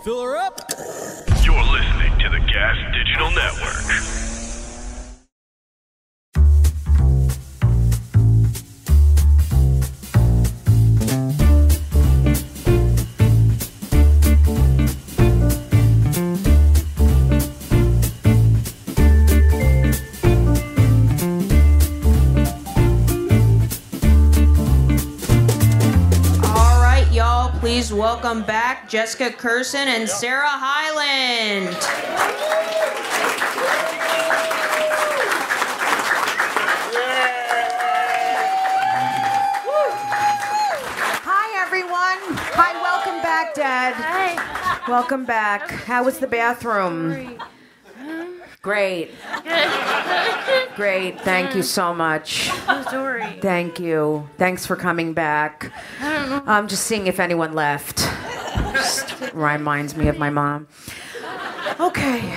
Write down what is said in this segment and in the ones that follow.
Fill her up. You're listening to the Gas Digital Network. Please welcome back Jessica Curson and Sarah Hyland. Hi, everyone. Hi, welcome back, Dad. Hi. Welcome back. How was the bathroom? Great. Great. Thank you so much. I'm sorry. Thank you. Thanks for coming back. I don't know. I'm just seeing if anyone left. Just reminds me of my mom. Okay.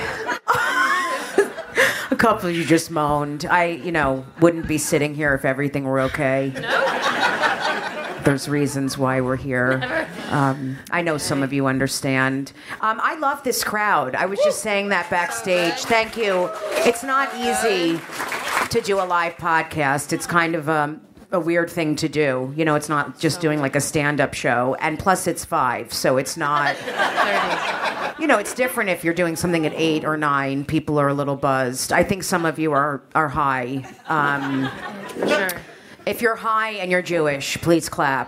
A couple of you just moaned. I, wouldn't be sitting here if everything were okay. No. There's reasons why we're here. I know some of you understand. I love this crowd. I was just saying that backstage. Thank you. It's not easy to do a live podcast. It's kind of a weird thing to do. It's not just doing like a stand-up show. And plus it's 5, so it's not... it's different if you're doing something at 8 or 9. People are a little buzzed. I think some of you are high. Sure. If you're high and you're Jewish, please clap.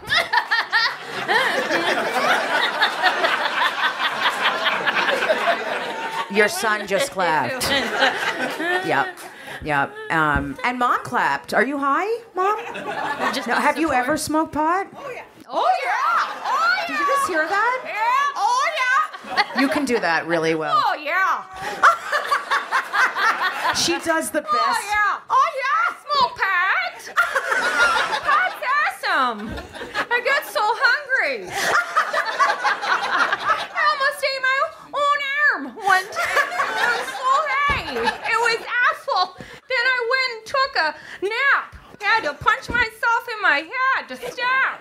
Your son just clapped. Yep. And Mom clapped. Are you high, Mom? No, have you ever smoked pot? Oh, yeah. Oh, yeah. Did you just hear that? Yeah. Oh, yeah. You can do that really well. Oh, yeah. She does the best. Oh, yeah. Oh, yeah. Smoke pot. Pot's awesome. I got so hungry. I almost ate my own arm one time. It was so high. It was awful. Then I went and took a nap. I had to punch myself in my head to stop.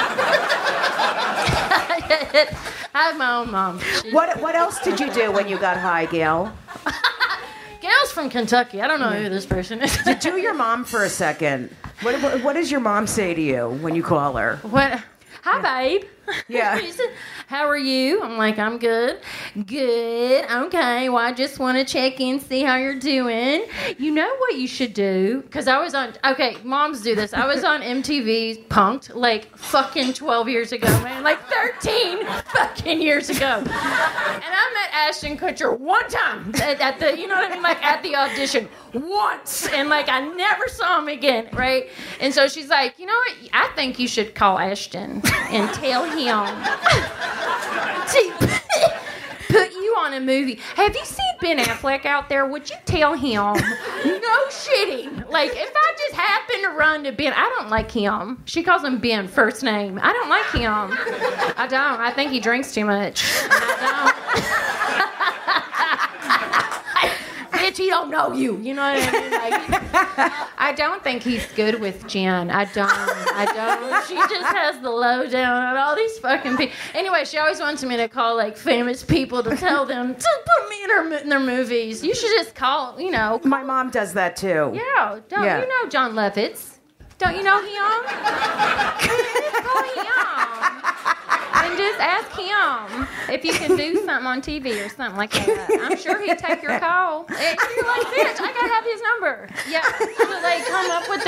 I have my own mom. What else did you do when you got high, Gail? Gail's from Kentucky. I don't know who this person is. Do your mom for a second. What does your mom say to you when you call her? What? Hi, babe. Yeah. She said, how are you? I'm like, I'm good. Good. Okay. Well, I just want to check in, see how you're doing. You know what you should do? Because I was on, moms do this. I was on MTV Punk'd like fucking 12 years ago, man. Like 13 fucking years ago. And I met Ashton Kutcher one time at the, you know what I mean? Like at the audition once. And like I never saw him again, right? And so she's like, you know what? I think you should call Ashton and tell him to put you on a movie. Have you seen Ben Affleck out there? Would you tell him? No shitting. Like, if I just happen to run to Ben, I don't like him. She calls him Ben, first name. I don't like him. I don't. I think he drinks too much. I don't. Bitch, he don't know you. You know what I mean? Like, I don't think he's good with Jen. I don't. She just has the lowdown on all these fucking people. Anyway, she always wants me to call, like, famous people to tell them to put me in their movies. You should just call, My mom does that, too. Yeah. You know John Lovitz. Don't you know him? Call him. And just ask him if you can do something on TV or something like that. I'm sure he'd take your call. And you're like, bitch, I gotta have his number. Yeah. So they come up with the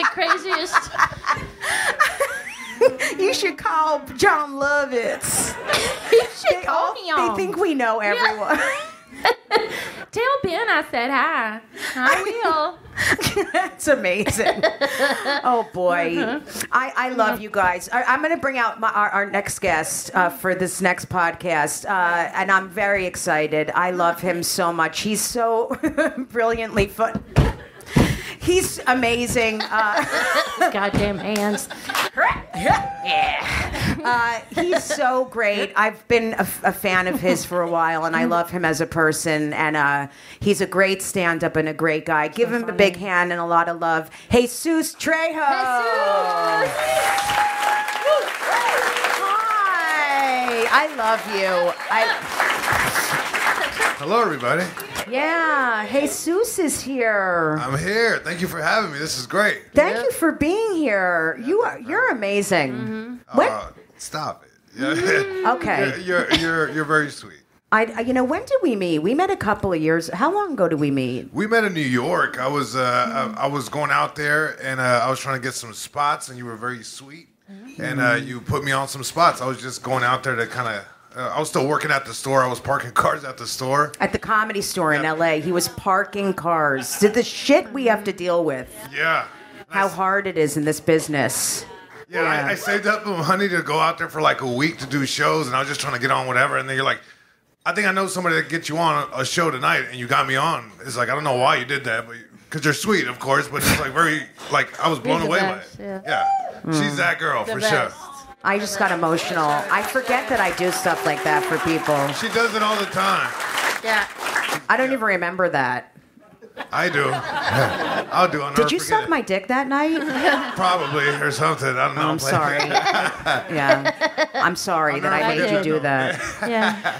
craziest. You should call John Lovitz. You should call him. They think we know everyone. Yeah. Tell Ben I said hi. I will. That's amazing. Oh, boy. I love you guys. I'm going to bring out our next guest for this next podcast, and I'm very excited. I love him so much. He's so brilliantly fun. He's amazing. Goddamn hands. Yeah. He's so great. I've been a fan of his for a while, and I love him as a person. And he's a great stand-up and a great guy. Give him a big hand and a lot of love. Jesus Trejo. Jesus. Hi. Hey, I love you. Hello, everybody. Yeah, Jesus is here. I'm here. Thank you for having me. This is great. Thank you for being here. You're amazing. When? Stop it. Yeah. Okay. You're very sweet. When did we meet? We met a couple of years. How long ago did we meet? We met in New York. I was going out there and I was trying to get some spots, and you were very sweet, and you put me on some spots. I was just going out there to kind of. I was still working at the store. I was parking cars at the store. At the Comedy Store in L.A. He was parking cars. The shit we have to deal with. Yeah. How hard it is in this business. Yeah. I saved up money to go out there for like a week to do shows, and I was just trying to get on whatever. And then you're like, I think I know somebody that get you on a show tonight, and you got me on. It's like, I don't know why you did that, but because you're sweet, of course. But it's like I was blown away by it. Yeah. She's that girl for best. sure. I just got emotional. I forget that I do stuff like that for people. She does it all the time. Yeah. I don't even remember that. I do. I'll do. I'll never Did you forget suck it. my dick that night? Probably or something. I don't know. I'm sorry. Yeah. I'm sorry that I made you do that. Yeah.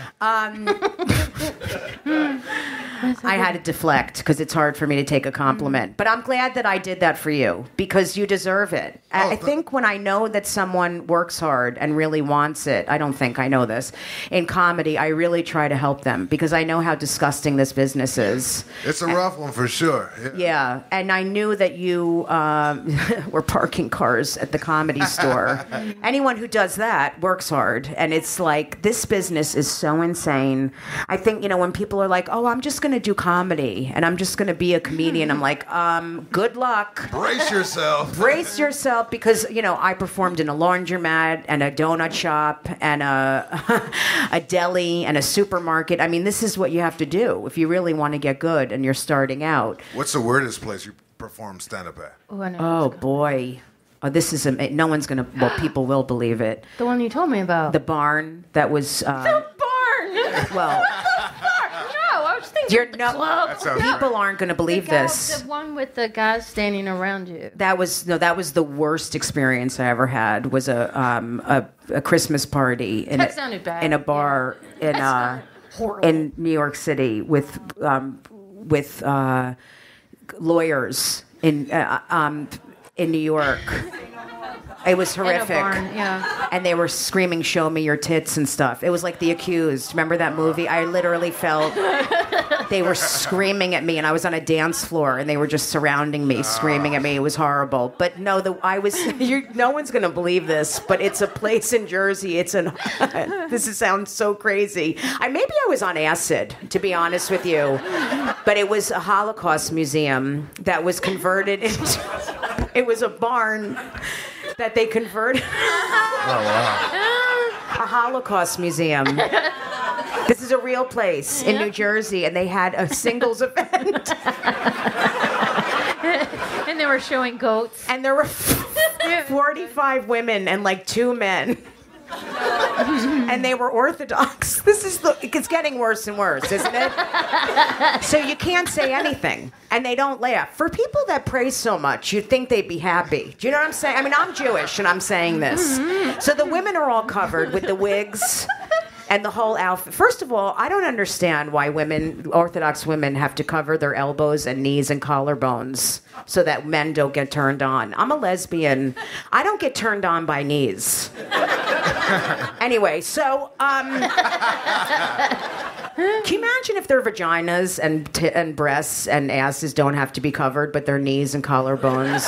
I had to deflect because it's hard for me to take a compliment. But I'm glad that I did that for you because you deserve it. I think when I know that someone works hard and really wants it, I don't think I know this, in comedy, I really try to help them because I know how disgusting this business is. It's a rough one for sure. Yeah, and I knew that you were parking cars at the Comedy Store. Anyone who does that works hard, and it's like, this business is so insane. I think, when people are like, oh, I'm just going to do comedy, and I'm just going to be a comedian, I'm like, good luck. Brace yourself. Brace yourself, because, I performed in a laundromat, and a donut shop, and a deli, and a supermarket. I mean, this is what you have to do if you really want to get good, and you're starting out. What's the weirdest place you perform stand-up at? Oh, boy. Oh, this is no one's gonna. Well, people will believe it. The one you told me about. The barn that was. The barn. Well, No, I was thinking the club. That sounds people right. aren't gonna believe this. The one with the guys standing around you. That was the worst experience I ever had. Was a Christmas party in That sounded bad. in a bar in New York City with lawyers in New York. It was horrific. In a barn, yeah. And they were screaming, "Show me your tits" and stuff. It was like The Accused. Remember that movie? I literally felt they were screaming at me, and I was on a dance floor, and they were just surrounding me, screaming at me. It was horrible. But no, no one's going to believe this, but it's a place in Jersey. Sounds so crazy. Maybe I was on acid, to be honest with you. But it was a Holocaust museum that was converted into... It was a barn that they converted. Oh, wow. A Holocaust museum. This is a real place in New Jersey, and they had a singles event. And they were showing goats. And there were 45 women and like 2 men. And they were Orthodox. It's getting worse and worse, isn't it? So you can't say anything, and they don't laugh. For people that pray so much, you'd think they'd be happy. Do you know what I'm saying? I mean, I'm Jewish, and I'm saying this. So the women are all covered with the wigs and the whole outfit. First of all, I don't understand why Orthodox women have to cover their elbows and knees and collarbones so that men don't get turned on. I'm a lesbian. I don't get turned on by knees. Anyway, so can you imagine if their vaginas and breasts and asses don't have to be covered, but their knees and collarbones?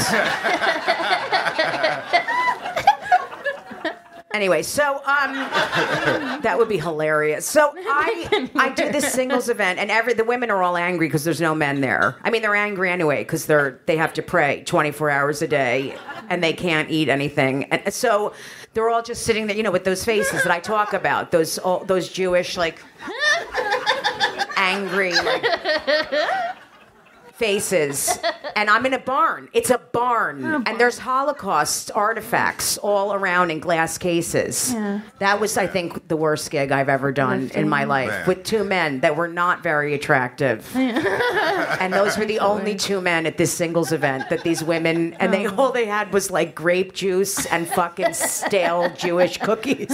Anyway, so that would be hilarious. So I do this singles event, and the women are all angry because there's no men there. I mean, they're angry anyway because they have to pray 24 hours a day, and they can't eat anything. And so they're all just sitting there, with those faces that I talk about, those Jewish, like, angry, like, faces. And I'm in a barn. It's a barn. And there's Holocaust artifacts all around in glass cases. Yeah. That was, I think, the worst gig I've ever done in my life. Man. With two men that were not very attractive. And those were the only two men at this singles event that these women, and all they had was like grape juice and fucking stale Jewish cookies.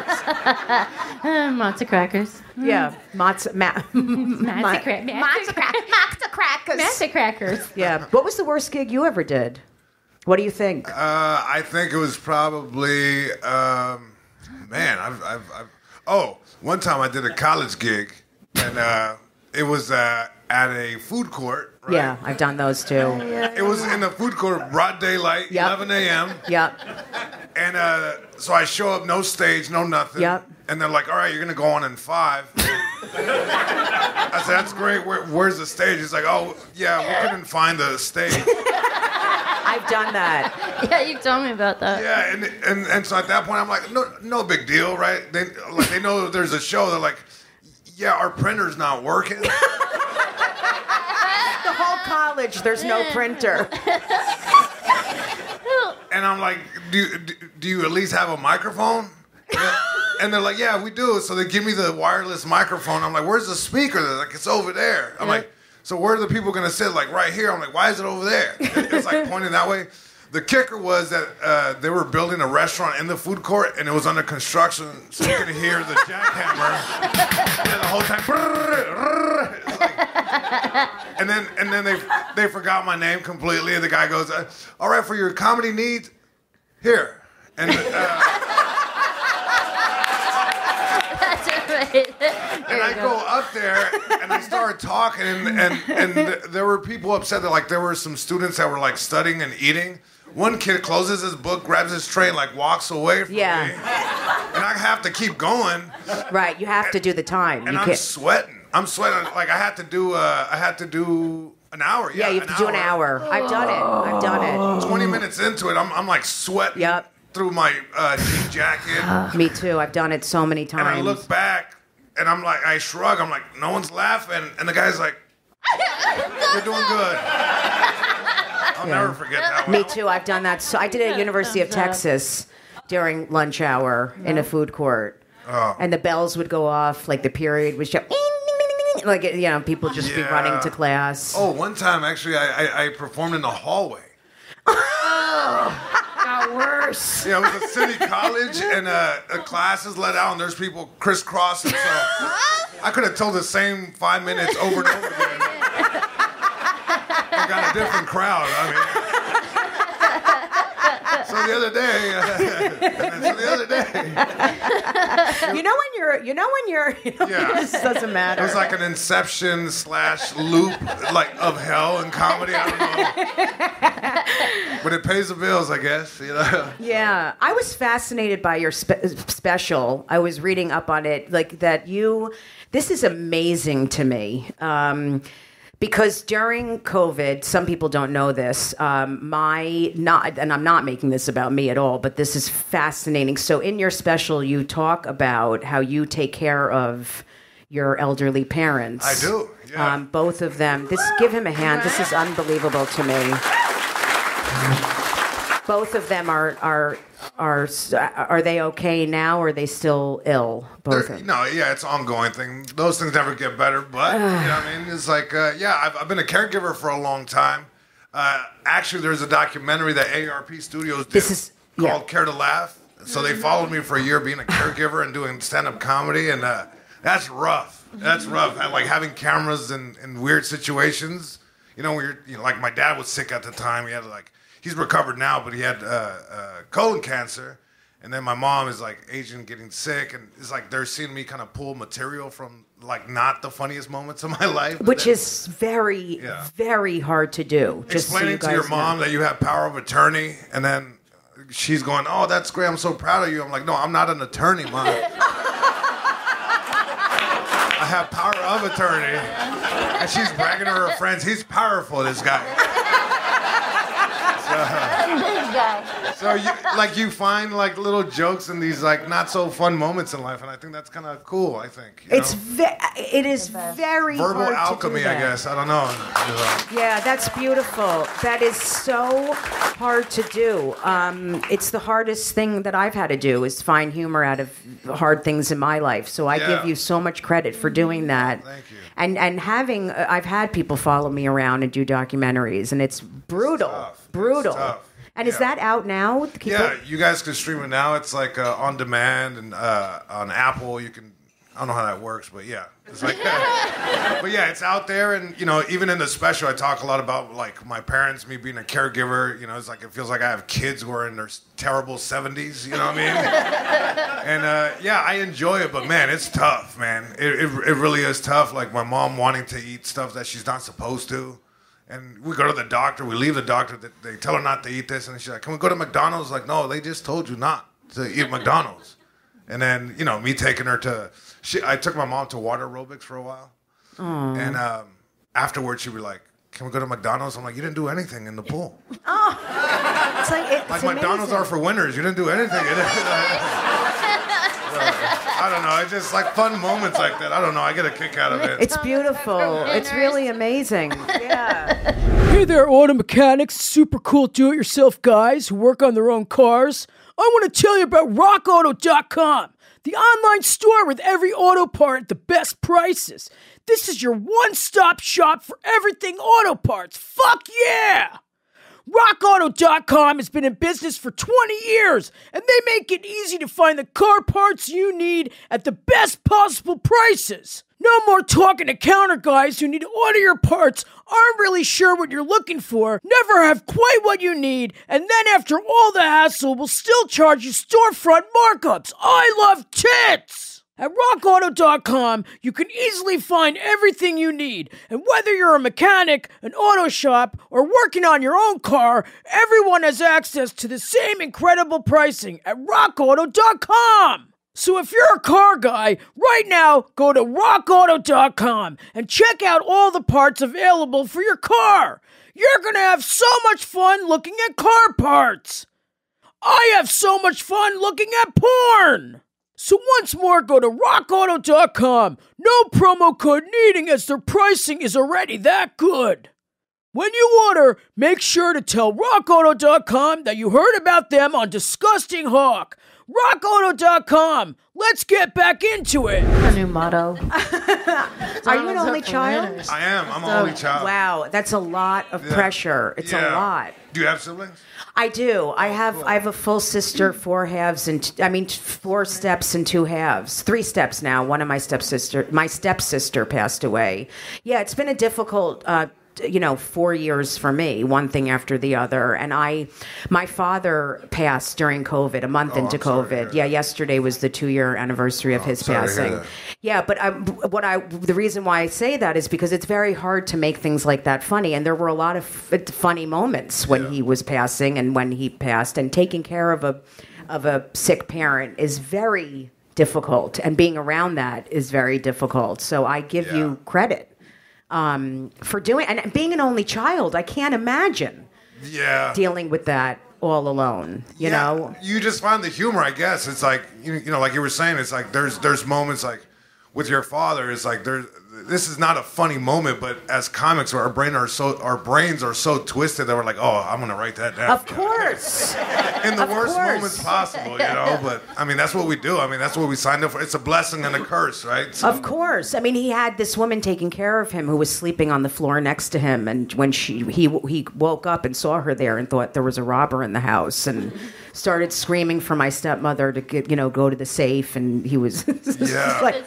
Matzo crackers. Yeah, matzo crackers. Matzo crackers. Yeah. What was the worst gig you ever did? What do you think? I think it was probably, one time I did a college gig, and it was at a food court. Right? Yeah, I've done those too. It was in the food court, broad daylight, Yep. 11 a.m. Yep. And so I show up, no stage, no nothing. Yep. And they're like, all right, you're going to go on in 5. I said, that's great. Where's the stage? He's like, oh, yeah, we couldn't find the stage. I've done that. Yeah, you told me about that. Yeah, and so at that point, I'm like, no big deal, right? They know there's a show. They're like, yeah, our printer's not working. The whole college, there's no printer. And I'm like, do you at least have a microphone? And they're like, yeah, we do. So they give me the wireless microphone. I'm like, where's the speaker? They're like, it's over there. I'm like, so where are the people going to sit? Like, right here. I'm like, why is it over there? It's like pointing that way. The kicker was that they were building a restaurant in the food court, and it was under construction, so you could hear the jackhammer and the whole time. It's like, and then they forgot my name completely, and the guy goes, all right, for your comedy needs, here. And and I go up there and I start talking, and there were people upset that like there were some students that were like studying and eating. One kid closes his book, grabs his tray, and like walks away from me. And I have to keep going. Right, you have to do the time. And I'm sweating. Like I had to do an hour. Yeah, you have to do an hour. I've done it. 20 minutes into it, I'm like sweating. Yep. Through my jean jacket. Me too. I've done it so many times. And I look back, and I'm like, I shrug. I'm like, no one's laughing. And the guy's like, you're doing good. I'll never forget that one. Me too. I've done that. So I did it at University of Texas during lunch hour in a food court. Oh. And the bells would go off, like the period was just, like, you know, people just be running to class. Oh, one time, actually, I performed in the hallway. Got worse. Yeah, it was a city college, and the class is let out, and there's people crisscrossing. So I could have told the same 5 minutes over and over again. I got a different crowd. I mean, so the other day, You know when you're, Yeah. this doesn't matter. it was like an Inception / loop, like of hell in comedy. I don't know, but it pays the bills, I guess. You know. Yeah, I was fascinated by your special. I was reading up on it, like that this is amazing to me. Because during COVID, some people don't know this, and I'm not making this about me at all, but this is fascinating. So in your special, you talk about how you take care of your elderly parents. I do, yeah. Both of them. Give him a hand. This is unbelievable to me. Both of them are they okay now, or are they still ill? Both of them. No, yeah, it's an ongoing thing. Those things never get better, but you know what I mean? It's like, I've been a caregiver for a long time. Actually, there's a documentary that AARP Studios did called Care to Laugh. So they followed me for a year being a caregiver and doing stand-up comedy, and that's rough. That's rough. Like having cameras in weird situations. You know, when you're, like my dad was sick at the time. He had he's recovered now, but he had colon cancer. And then my mom is like Asian, getting sick, and it's like they're seeing me kind of pull material from like not the funniest moments of my life. Which is very, very hard to do. Just explaining to your mom that you have power of attorney, and then she's going, "Oh, that's great. I'm so proud of you." I'm like, "No, I'm not an attorney, Mom. I have power of attorney." And she's bragging to her friends, "He's powerful, this guy." So you find like little jokes in these like not so fun moments in life, and I think that's kind of cool. I think you know? It is very verbal hard alchemy. to do I that. guess I don't know. Yeah, that's beautiful. That is so hard to do. It's the hardest thing that I've had to do is find humor out of hard things in my life. So I give you so much credit for doing that. Thank you. And I've had people follow me around and do documentaries, and it's brutal, tough. brutal. It's tough. And is that out now? Yeah, you guys can stream it now. It's like on demand and on Apple. You can. I don't know how that works, but yeah, it's like. But yeah, it's out there, and you know, even in the special, I talk a lot about like my parents, me being a caregiver. You know, it's like it feels like I have kids who are in their terrible 70s. You know what I mean? And yeah, I enjoy it, but man, it's tough, man. It really is tough. Like my mom wanting to eat stuff that she's not supposed to. And we go to the doctor. We leave the doctor. They tell her not to eat this, and she's like, "Can we go to McDonald's?" Like, no, they just told you not to eat McDonald's. And then, you know, me taking her to, I took my mom to water aerobics for a while, and afterwards she'd be like, "Can we go to McDonald's?" I'm like, "You didn't do anything in the pool. It's Like McDonald's are for winners. You didn't do anything." I don't know. It's just like fun moments like that. I don't know. I get a kick out of it. It's beautiful. It's really amazing. Yeah. Hey there, auto mechanics, super cool do-it-yourself guys who work on their own cars. I want to tell you about RockAuto.com, the online store with every auto part at the best prices. This is your one-stop shop for everything auto parts. Fuck yeah! RockAuto.com has been in business for 20 years, and they make it easy to find the car parts you need at the best possible prices. No more talking to counter guys who need to order your parts, aren't really sure what you're looking for, never have quite what you need, and then after all the hassle will still charge you storefront markups. I love tits! At RockAuto.com, you can easily find everything you need. And whether you're a mechanic, an auto shop, or working on your own car, everyone has access to the same incredible pricing at RockAuto.com. So if you're a car guy, right now, go to RockAuto.com and check out all the parts available for your car. You're going to have so much fun looking at car parts. I have so much fun looking at porn. So once more, go to RockAuto.com. No promo code needing as their pricing is already that good. When you order, make sure to tell RockAuto.com that you heard about them on Disgusting Hawk. RockAuto.com. Let's get back into it. Our new motto. Are you an only child? I am. I'm an only child. Wow, that's a lot of pressure. It's a lot. Do you have siblings? I do. I have a full sister, 4 halves, and 4 steps and 2 halves. 3 steps now. One of my stepsister passed away. Yeah, it's been a difficult 4 years for me, one thing after the other. And my father passed during COVID, a month into COVID. Yeah, yesterday was the 2-year anniversary of his passing. Yeah, but the reason why I say that is because it's very hard to make things like that funny. And there were a lot of funny moments when he was passing and when he passed. And taking care of a sick parent is very difficult. And being around that is very difficult. So I give you credit. For doing, and being an only child, I can't imagine dealing with that all alone, you know? You just find the humor, I guess. It's like, you know, like you were saying, it's like there's moments like with your father, it's like this is not a funny moment, but as comics, our brains are so twisted that we're like, oh, I'm gonna write that down. Of course. In the worst moments possible, you know. But I mean, that's what we do. I mean, that's what we signed up for. It's a blessing and a curse, right? So, of course. I mean, he had this woman taking care of him who was sleeping on the floor next to him, and when he woke up and saw her there and thought there was a robber in the house and started screaming for my stepmother to go to the safe, and he was like,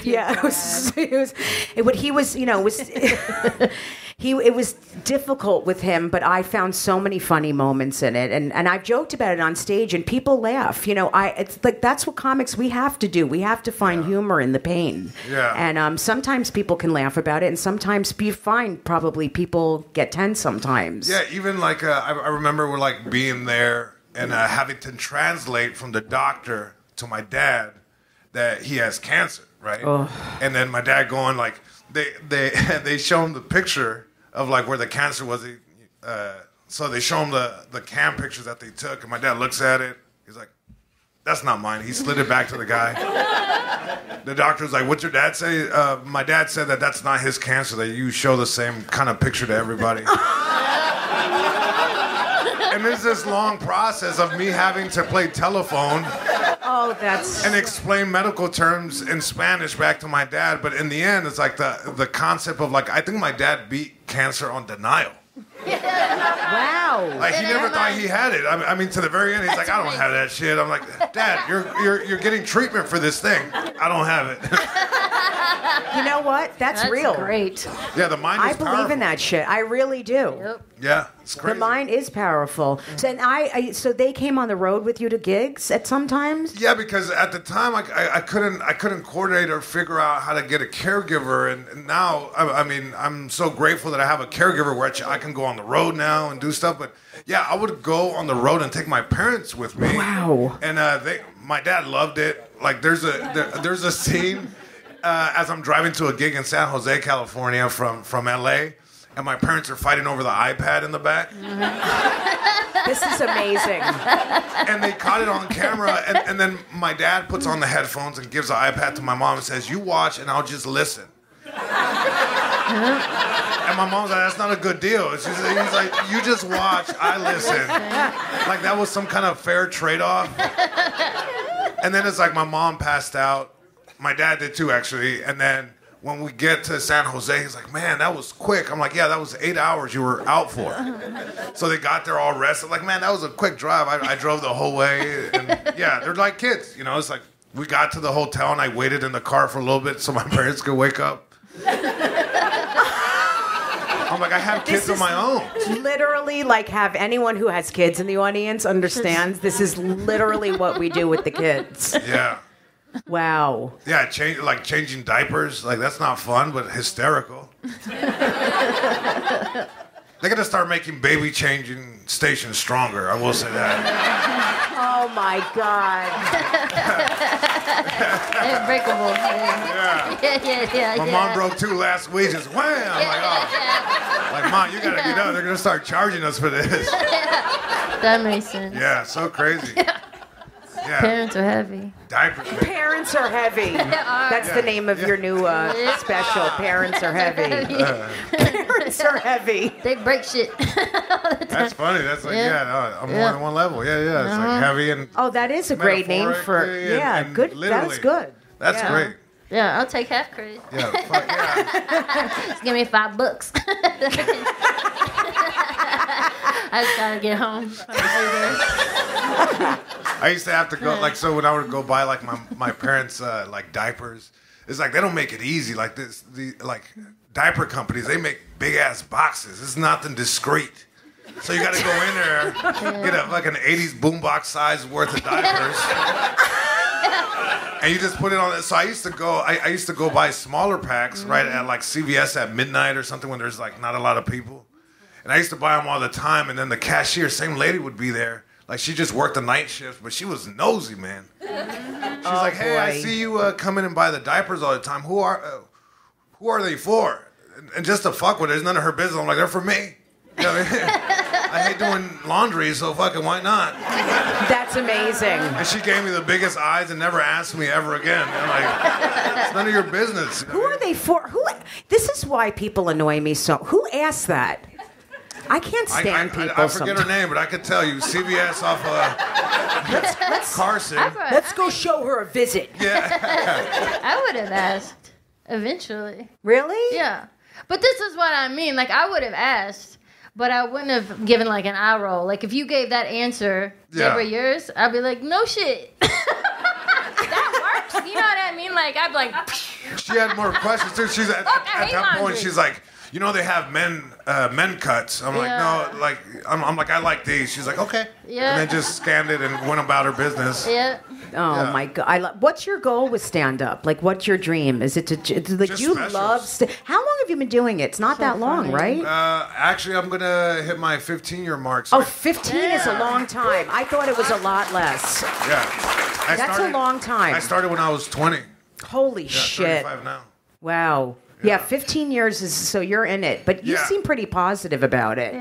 it was difficult with him, but I found so many funny moments in it, and I've joked about it on stage, and people laugh. You know, it's like that's what comics we have to do. We have to find humor in the pain. Yeah. And sometimes people can laugh about it, and sometimes you find probably people get tense sometimes. Yeah, even like I remember we're like being there and having to translate from the doctor to my dad that he has cancer, right? Oh. And then my dad going like they show him the picture of like where the cancer was. So they show him the cam pictures that they took, and my dad looks at it. He's like, "That's not mine." He slid it back to the guy. The doctor's like, "What's your dad say?" My dad said that's not his cancer. That you show the same kind of picture to everybody. And there's this long process of me having to play telephone. Oh, that's... And explain medical terms in Spanish back to my dad. But in the end, it's like the concept of like, I think my dad beat cancer on denial. Wow. Like he never thought he had it. I mean, to the very end, he's like, "I don't have that shit." I'm like, "Dad, you're getting treatment for this thing. I don't have it." You know what? That's real. Great. Yeah, the mind is I believe powerful. in that shit. I really do. Yep. Yeah, it's crazy. The mind is powerful. So, and so they came on the road with you to gigs at some times? Yeah, because at the time I couldn't coordinate or figure out how to get a caregiver, and now I mean I'm so grateful that I have a caregiver where I can go on the road now and do stuff. But yeah, I would go on the road and take my parents with me. Wow. And my dad loved it. Like there's a scene as I'm driving to a gig in San Jose, California from LA. And my parents are fighting over the iPad in the back. This is amazing. And they caught it on camera. And then my dad puts on the headphones and gives the iPad to my mom and says, "You watch and I'll just listen." And my mom's like, "That's not a good deal." He's like, "You just watch, I listen." Like that was some kind of fair trade-off. And then it's like my mom passed out. My dad did too, actually. And then when we get to San Jose, he's like, "Man, that was quick." I'm like, "Yeah, that was 8 hours you were out for." So they got there all rested. Like, "Man, that was a quick drive. I drove the whole way." And yeah, they're like kids. You know, it's like we got to the hotel and I waited in the car for a little bit so my parents could wake up. I'm like, I have kids of my own. Literally, like, have anyone who has kids in the audience understands this is literally what we do with the kids. Yeah. Wow. Yeah, changing diapers, like that's not fun, but hysterical. They gotta start making baby changing stations stronger. I will say that. Oh my God. Unbreakable. Yeah. My mom broke 2 last week. Just wham! I'm like, oh. Like, Mom, you gotta get up. They're gonna start charging us for this. That makes sense. Yeah, so crazy. Yeah. Parents are heavy. Diapers. Man. Parents are heavy. That's the name of your new special. Parents are heavy. Parents are heavy. They break shit. That's funny. That's like, I'm more than one level. Yeah. It's like heavy and. Oh, that is a great name for. and Good. literally. That's good. That's great. Yeah, I'll take half credit. Yeah, fuck yeah. Just give me $5. I just gotta get home. I used to have to go, like, so when I would go buy, like, my parents' like, diapers, it's like, they don't make it easy. Like, diaper companies, they make big-ass boxes. It's nothing discreet. So you got to go in there, get a fucking 80s boombox size worth of diapers. And you just put it on it. So I used to go buy smaller packs, right, at, like, CVS at midnight or something when there's, like, not a lot of people. And I used to buy them all the time, and then the cashier, same lady would be there. Like, she just worked the night shift, but she was nosy, man. She's like, "Hey, boy. I see you come in and buy the diapers all the time. Who are they for?" And just to fuck with her, it's none of her business. I'm like, "They're for me." You know what I mean? I hate doing laundry, so fucking why not? That's amazing. And she gave me the biggest eyes and never asked me ever again. I'm like, it's none of your business. Who are they for? This is why people annoy me so. Who asked that? I can't stand people. I forget her name, but I could tell you. CVS off Carson. Let's go show her a visit. Yeah. I would have asked eventually. Really? Yeah. But this is what I mean. Like, I would have asked, but I wouldn't have given, like, an eye roll. Like, if you gave that answer, Deborah, yours, I'd be like, no shit. That works. You know what I mean? Like, I'd be like... She had more questions, too. She's at that point, she's like, "You know they have men cuts." I'm like, "No, like I'm like, I like these." She's like, "Okay." Yeah. And then just scanned it and went about her business. Yeah. Oh my God! What's your goal with stand up? Like, what's your dream? Is it to like Just you specials. love? How long have you been doing it? It's not that long, right? Actually, I'm gonna hit my 15-year mark. Oh, 15 is a long time. I thought it was a lot less. Yeah. That's a long time. I started when I was 20. Holy shit! 35 now. Wow. Yeah, 15 years is so you're in it, but you seem pretty positive about it. Yeah.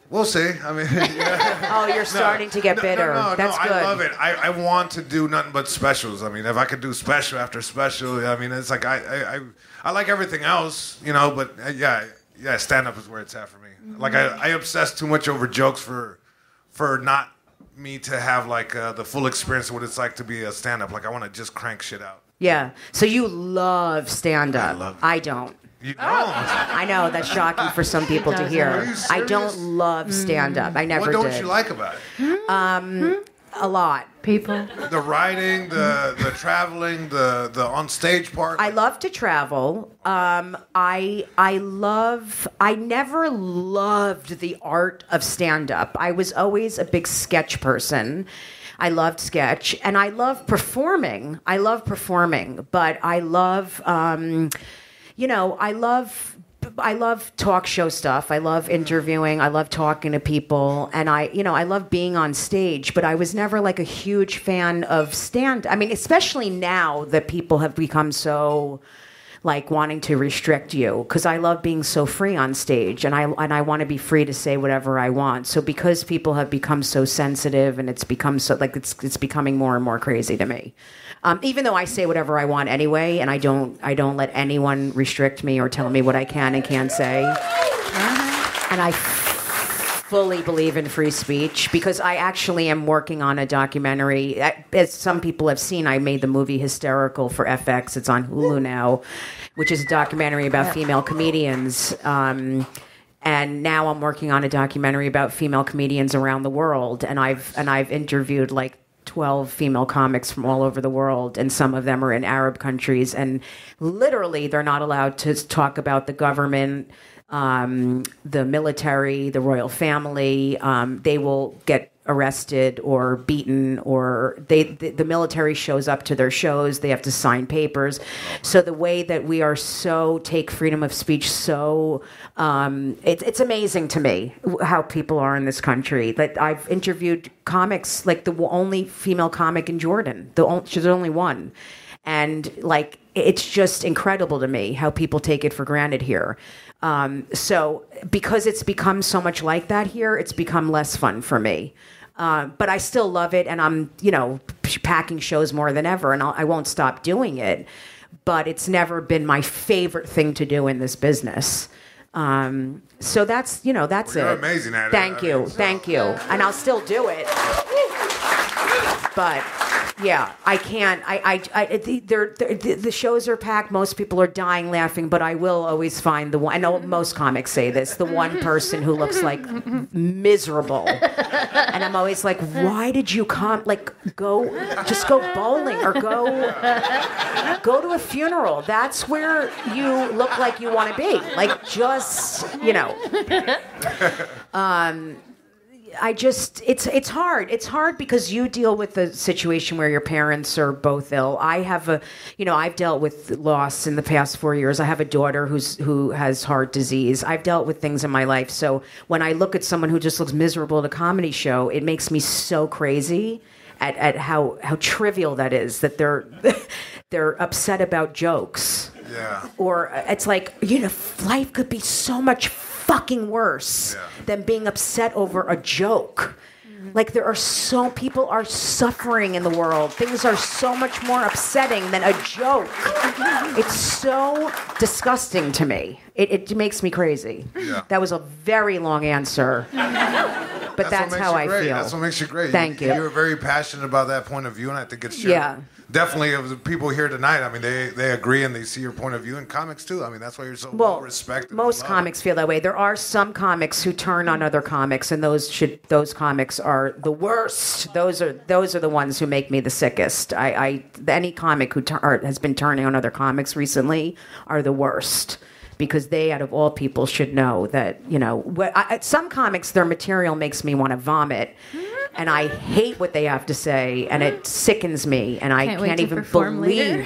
We'll see. I mean, yeah. Oh, you're starting to get bitter. That's good. I love it. I want to do nothing but specials. I mean, if I could do special after special, I mean, it's like I like everything else, you know. But yeah, stand up is where it's at for me. Like I obsess too much over jokes for not me to have like the full experience of what it's like to be a stand up. Like I want to just crank shit out. Yeah. So you love stand up. I don't. You don't. I know that's shocking for some people to hear. Are you serious? I don't love stand up. I never What don't did. you like about it? A lot. People. The writing, the traveling, the on stage part. I love to travel. I never loved the art of stand up. I was always a big sketch person. I loved sketch and I love performing. But I love I love talk show stuff. I love interviewing. I love talking to people, and I love being on stage. But I was never like a huge fan of I mean, especially now that people have become so like wanting to restrict you, because I love being so free on stage, and I want to be free to say whatever I want. So because people have become so sensitive, and it's become so like it's becoming more and more crazy to me. Even though I say whatever I want anyway, and I don't let anyone restrict me or tell me what I can and can't say. And I fully believe in free speech, because I actually am working on a documentary. As some people have seen, I made the movie Hysterical for FX. It's on Hulu now, which is a documentary about female comedians. And now I'm working on a documentary about female comedians around the world. And I've interviewed like 12 female comics from all over the world, and some of them are in Arab countries, and literally they're not allowed to talk about the government, the military, the royal family. They will get arrested or beaten, or the military shows up to their shows. They have to sign papers. So the way that we are take freedom of speech so it's amazing to me how people are in this country. Like I've interviewed comics, like the only female comic in Jordan. She's the only one. And like, it's just incredible to me how people take it for granted here. So because it's become so much like that here, it's become less fun for me. But I still love it, and I'm, packing shows more than ever, and I won't stop doing it. But it's never been my favorite thing to do in this business. So that's You're it. amazing at it. Thank you. And I'll still do it. But yeah, I can't. The shows are packed. Most people are dying laughing, but I will always find the one. I know most comics say this: the one person who looks like miserable, and I'm always like, "Why did you come? Like, go bowling or go to a funeral. That's where you look like you want to be. Like, just it's hard. It's hard because you deal with the situation where your parents are both ill. I've dealt with loss in the past 4 years. I have a daughter who has heart disease. I've dealt with things in my life. So when I look at someone who just looks miserable at a comedy show, it makes me so crazy at how trivial that is, that they're upset about jokes. Yeah. Or it's like, life could be so much fucking worse than being upset over a joke. Like, people are suffering in the world. Things are so much more upsetting than a joke. It's so disgusting to me. It makes me crazy. Yeah. That was a very long answer. But that's how I feel. That's what makes you great. Thank you. You're very passionate about that point of view, and I think it's true. Yeah. Definitely, of the people here tonight, I mean, they agree and they see your point of view in comics too. I mean, that's why you're so well respected. Most comics feel that way. There are some comics who turn on other comics, and those comics are the worst. Those are the ones who make me the sickest. Any comic who has been turning on other comics recently are the worst. Because they, out of all people, should know that, some comics, their material makes me want to vomit. And I hate what they have to say, and it sickens me, and I can't even believe.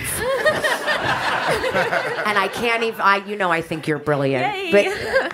And I can't even, I think you're brilliant. But,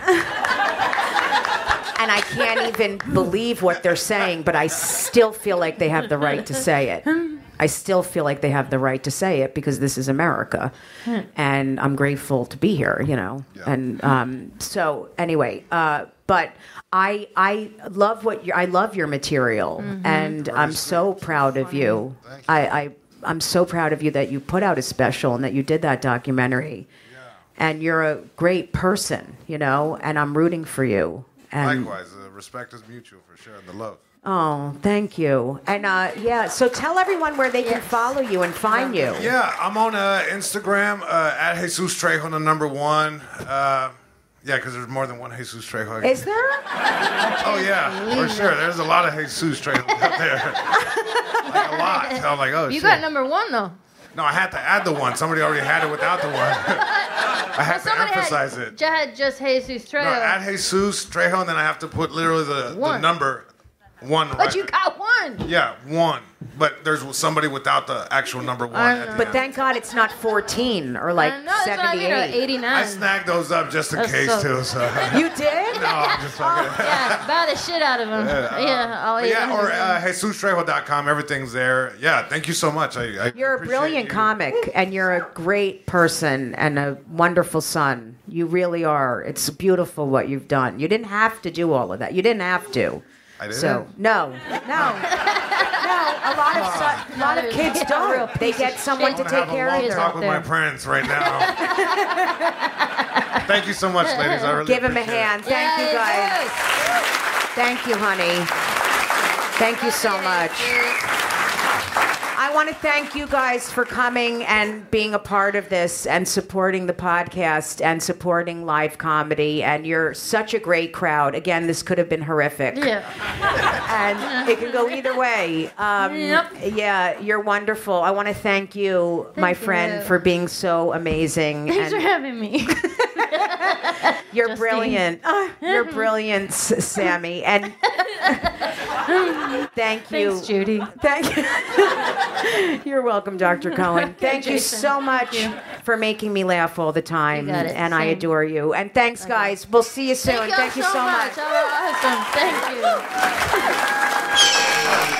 and I can't even believe what they're saying, but I still feel like they have the right to say it. I still feel like they have the right to say it because this is America, and I'm grateful to be here. Yeah. And so anyway, but I love I love your material, and I'm so proud of you. I'm so proud of you that you put out a special and that you did that documentary. And you're a great person, and I'm rooting for you. And Likewise, the respect is mutual for sure, and the love. oh, thank you. And so tell everyone where they can follow you and find you. Yeah, I'm on Instagram at Jesus Trejo, the number 1. Yeah, because there's more than one Jesus Trejo. Is there? Oh yeah, for sure. There's a lot of Jesus Trejos out there. Like a lot. So I'm like, oh You shit. got number 1 though. No, I had to add the 1. Somebody already had it without the 1. I had to emphasize it. Had just Jesus Trejo. No, add Jesus Trejo, and then I have to put literally the number 1. But you got 1. Yeah, 1. But there's somebody without the actual number 1. At the But end. thank God it's not 14 or like I know, that's what I mean, 78. 89. I snagged those up just in That's case so- too. So You did? no, I'm just fucking. Yeah, buy the shit out of him. I'll eat him. Or JesusTrejo.com. Everything's there. Yeah, thank you so much. I You're a appreciate brilliant you. comic, and you're a great person and a wonderful son. You really are. It's beautiful what you've done. You didn't have to do all of that. You didn't have to. I didn't? So no. A lot of kids don't. They get someone to I'm take gonna care have of a long talk them. with my parents right now. Thank you so much, ladies. I really Give him a appreciate it. hand. Thank you guys. Thank you, honey. Thank you so much. I want to thank you guys for coming and being a part of this and supporting the podcast and supporting live comedy. And you're such a great crowd. Again, this could have been horrific. Yeah. And it can go either way. Yep. Yeah, you're wonderful. I want to thank you, my friend, you. for being so amazing. Thanks for And having me. you're Justine. brilliant. You're brilliant, Sammy. And thank you. Thanks, Judy. Thank you. You're welcome, Dr. Cohen. Thank you Jason. so much for making me laugh all the time. You got it. And I Same. adore you. And thanks, guys. We'll see you soon. Thank you so much. much. Awesome. Thank you.